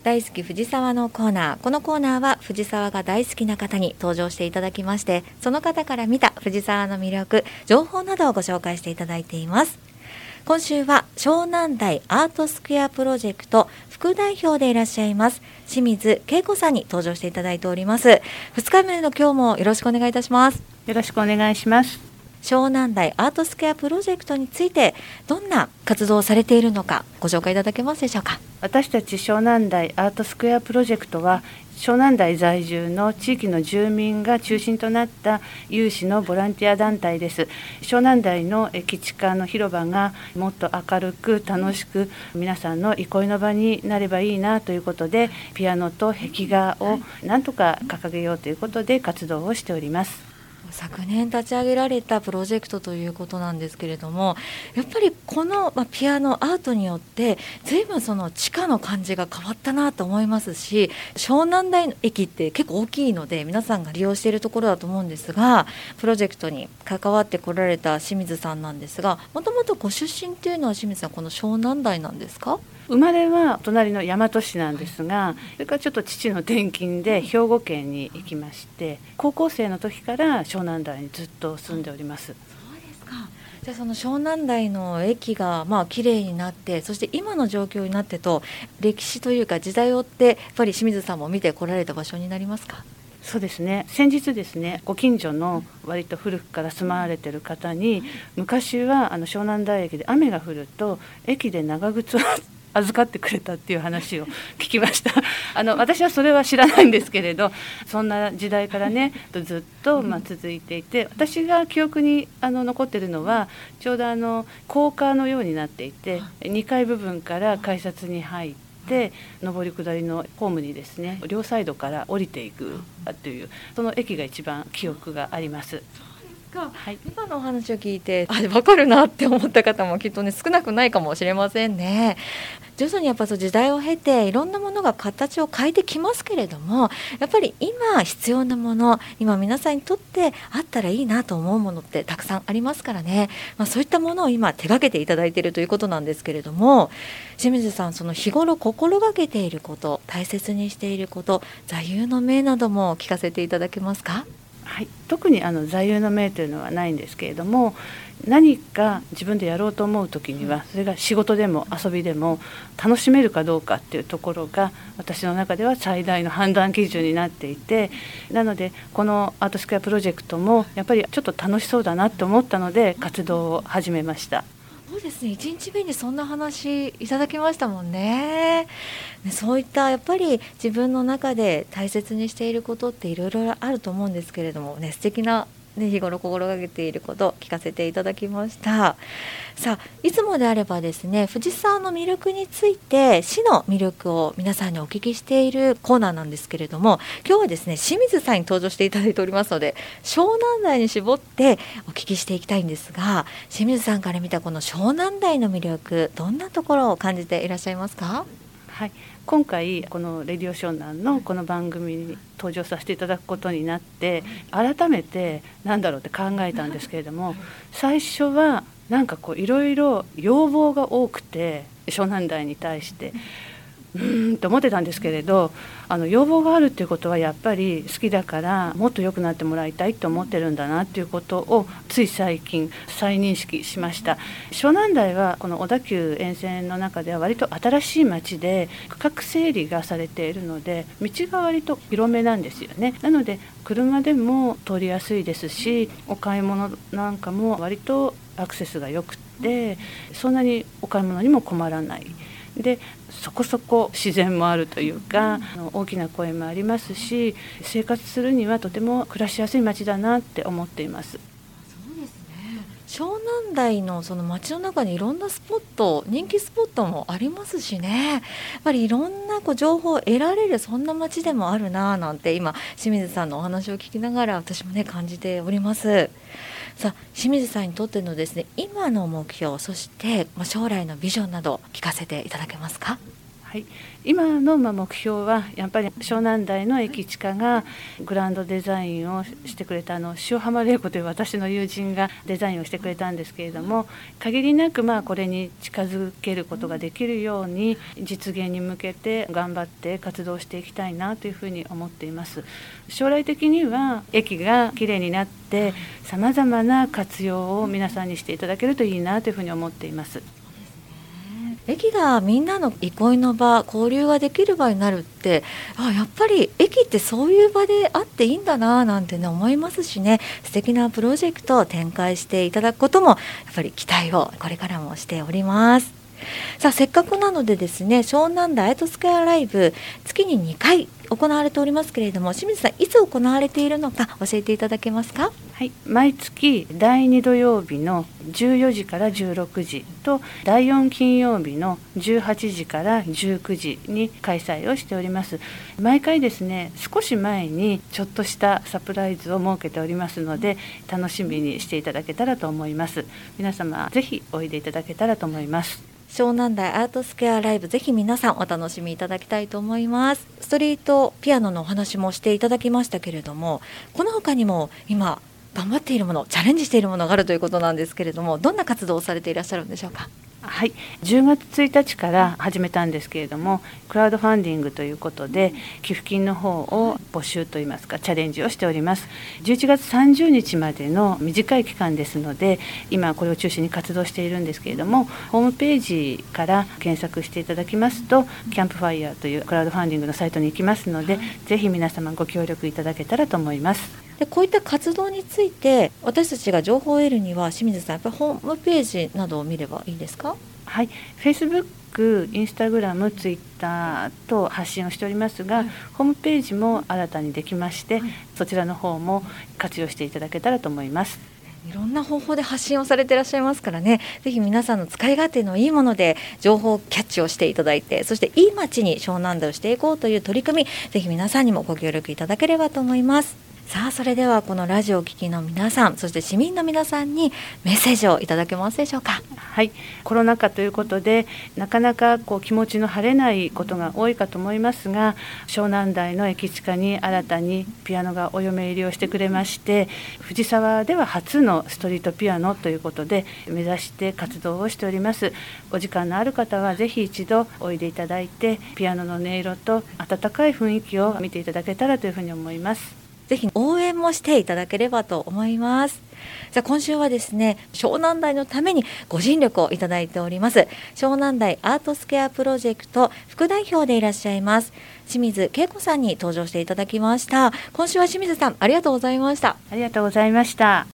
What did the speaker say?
大好き藤沢のコーナー。このコーナーは藤沢が大好きな方に登場していただきまして、その方から見た藤沢の魅力、情報などをご紹介していただいています。今週は湘南台アートスクエアプロジェクト副代表でいらっしゃいます清水恵子さんに登場していただいております。2日目の今日もよろしくお願いいたします。 よろしくお願いします。 湘南台アートスクエアプロジェクトについてどんな活動をされているのかご紹介いただけますでしょうか。 私たち湘南台アートスクエアプロジェクトは湘南台在住の地域の住民が中心となった有志のボランティア団体です。湘南台の駅地下の広場がもっと明るく楽しく皆さんの憩いの場になればいいなということで、ピアノと壁画をなんとか掲げようということで活動をしております。 昨年立ち上げられたプロジェクトということなんですけれども、やっぱりこのピアノアートによって随分その地下の感じが変わったなと思いますし、湘南台の駅って結構大きいので皆さんが利用しているところだと思うんですが、プロジェクトに関わってこられた清水さんなんですが、もともとご出身っていうのは清水さんこの湘南台なんですか？ 生まれは隣の大和市なんですが、それからちょっと父の転勤で兵庫県に行きまして、高校生の時から湘南台にずっと住んでおります。 そうですか。じゃあその湘南台の駅が綺麗になって、そして今の状況になってと歴史というか時代を追ってやっぱり清水さんも見てこられた場所になりますか？ そうですね。先日ですね、ご近所の割と古くから住まわれている方に、昔は湘南台駅で雨が降ると駅で長靴を預かってくれたっていう話を聞きました。私はそれは知らないんですけれど、そんな時代からねずっと続いていて、私が記憶に残っているのはちょうど高架のようになっていて、2階部分から改札に入って上り下りのホームにですね両サイドから降りていくという、その駅が一番記憶があります。 はい、今のお話を聞いて分かるなって思った方もきっとね少なくないかもしれませんね。徐々にやっぱそう時代を経ていろんなものが形を変えてきますけれども、やっぱり今必要なもの、今皆さんにとってあったらいいなと思うものってたくさんありますからね、そういったものを今手がけていただいているということなんですけれども、清水さんその日頃心がけていること、大切にしていること、座右の銘なども聞かせていただけますか？ はい、特に座右の銘というのはないんですけれども、何か自分でやろうと思う時にはそれが仕事でも遊びでも楽しめるかどうかっていうところが私の中では最大の判断基準になっていて、なのでこのアートスクエアプロジェクトもやっぱりちょっと楽しそうだなと思ったので活動を始めました。 そうですね、1日目にそんな話いただきましたもんね。そういったやっぱり自分の中で大切にしていることっていろいろあると思うんですけれどもね、素敵な日頃心がけていることを聞かせていただきました。さあ、いつもであればですね、藤沢の魅力について市の魅力を皆さんにお聞きしているコーナーなんですけれども、今日はですね清水さんに登場していただいておりますので、湘南台に絞ってお聞きしていきたいんですが、清水さんから見たこの湘南台の魅力、どんなところを感じていらっしゃいますか？ はい、今回このレディオ湘南のこの番組に登場させていただくことになって改めてなんだろうって考えたんですけれども、最初はなんかいろいろ要望が多くて湘南台に対してと思ってたんですけれど、要望があるっていうことはやっぱり好きだからもっと良くなってもらいたいと思ってるんだなっていうことをつい最近再認識しました。湘南台はこの小田急沿線の中では割と新しい町で区画整理がされているので道が割と広めなんですよね。なので車でも通りやすいですし、お買い物なんかも割とアクセスが良くてそんなにお買い物にも困らないで、そこそこ自然もあるというか大きな声もありますし、生活するにはとても暮らしやすい街だなって思っています。 そうですね、湘南台のその街の中にいろんなスポット、人気スポットもありますしね、やっぱりいろんな情報を得られるそんな街でもあるななんて今清水さんのお話を聞きながら私もね感じております。さあ、清水さんにとってのですね今の目標、そして将来のビジョンなど聞かせていただけますか？ はい、今の目標はやっぱり湘南台の駅地下がグランドデザインをしてくれた塩浜玲子という私の友人がデザインをしてくれたんですけれども、限りなくこれに近づけることができるように実現に向けて頑張って活動していきたいなというふうに思っています。将来的には駅がきれいになってさまざまな活用を皆さんにしていただけるといいなというふうに思っています。 駅がみんなの憩いの場、交流ができる場になるって、やっぱり駅ってそういう場であっていいんだななんてね思いますしね、素敵なプロジェクトを展開していただくこともやっぱり期待をこれからもしております。さあ、せっかくなのでですね、湘南台アートスクエアライブ月に2回行われておりますけれども、清水さんいつ行われているのか教えていただけますか？ はい、毎月第2土曜日の14時から16時と第4金曜日の18時から19時に開催をしております。毎回ですね、少し前にちょっとしたサプライズを設けておりますので、楽しみにしていただけたらと思います。皆様ぜひおいでいただけたらと思います。 湘南台アートスクエアライブ、ぜひ皆さんお楽しみいただきたいと思います。ストリートピアノのお話もしていただきましたけれども、この他にも今頑張っているもの、チャレンジしているものがあるということなんですけれども、どんな活動をされていらっしゃるんでしょうか？ はい、10月1日から始めたんですけれども、クラウドファンディングということで寄付金の方を募集といいますかチャレンジをしております。11月30日までの短い期間ですので、今これを中心に活動しているんですけれども、ホームページから検索していただきますとキャンプファイヤーというクラウドファンディングのサイトに行きますので、ぜひ皆様ご協力いただけたらと思います。 でこういった活動について私たちが情報を得るには、清水さんやっぱりホームページなどを見ればいいですか？ はい、Facebook、Instagram、Twitter と発信をしておりますが、ホームページも新たにできまして、そちらの方も活用していただけたらと思います。 いろんな方法で発信をされていらっしゃいますからね、ぜひ皆さんの使い勝手のいいもので情報キャッチをしていただいて、そしていい街に湘南台をしていこうという取り組み、ぜひ皆さんにもご協力いただければと思います。さあ、それではこのラジオを聴きの皆さん、そして市民の皆さんにメッセージをいただけますでしょうか？ はい、コロナ禍ということでなかなか気持ちの晴れないことが多いかと思いますが、湘南台の駅地下に新たにピアノがお嫁入りをしてくれまして、藤沢では初のストリートピアノということで目指して活動をしております。お時間のある方はぜひ一度おいでいただいて、ピアノの音色と温かい雰囲気を見ていただけたらというふうに思います。 ぜひ応援もしていただければと思います。じゃあ今週はですね、湘南台のためにご尽力をいただいております湘南台アートスクエアプロジェクト副代表でいらっしゃいます清水恵子さんに登場していただきました。今週は清水さんありがとうございました。 ありがとうございました。